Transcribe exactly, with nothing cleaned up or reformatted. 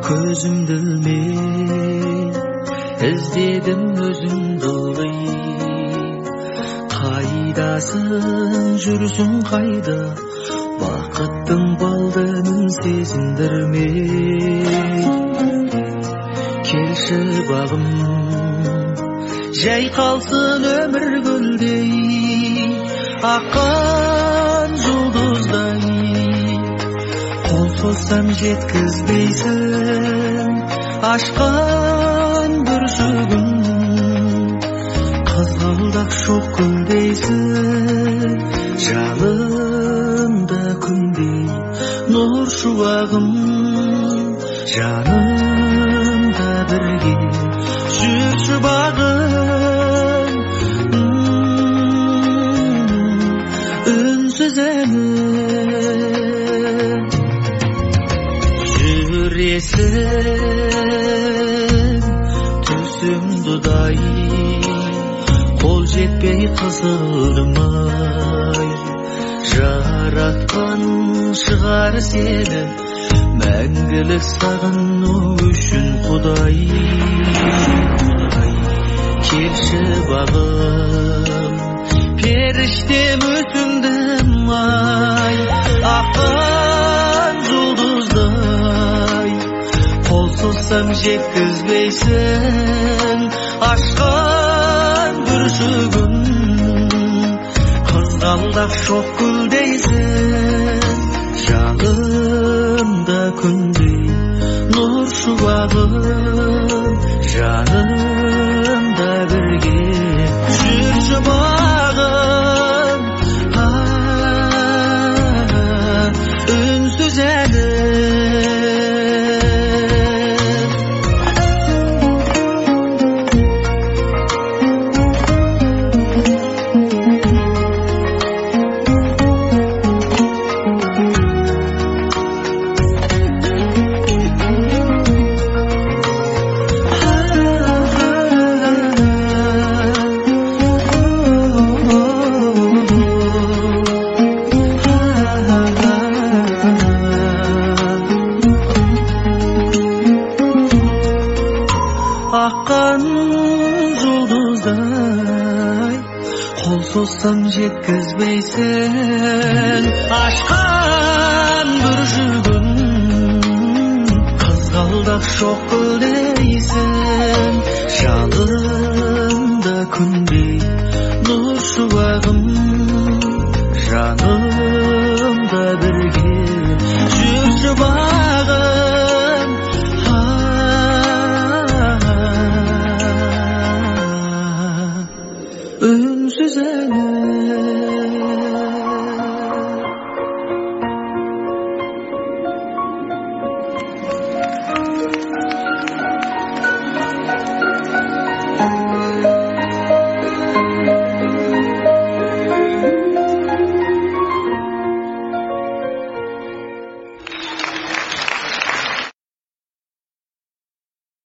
Көзімді мен іздедім өзіңді ылғи. Қайдасың, жүрсің қайда, бақыттың балдымын сезіндірме. Келші бағым, жайқалсын өмір гүлдей, аққан жұлдыздай. Қол созсам жеткізбейсің ашқан бүршігін, қызғалдақ шоқ гүлдейсің жанымда күндей. Нұр шуағым жанымда бірге жүрші бағым, үнсіз әнім. Жүресің түсім дудай, қол жетпей қызылдым-ай. Жаратқан шығар сені мәңгілік сағыну үшін Құдай. Келші бағым, періштем өтіндім-ай, аққан жұлдыздай. Қол созсам жеткізбейсің ашқан бүршігін, қызғалдақ шоқ гүлдейсің жанымда күндей. Нұр шуағым жанымда бірге жүрші бағым, үнсіз әнім. Аққан жұлдыздай, қол созсам жеткізбейсің ашқан бүршігін, қызғалдақ шоқ гүлдейсің жанымда күндей. Нұр шуағым жанымда бірге жүрші бағым.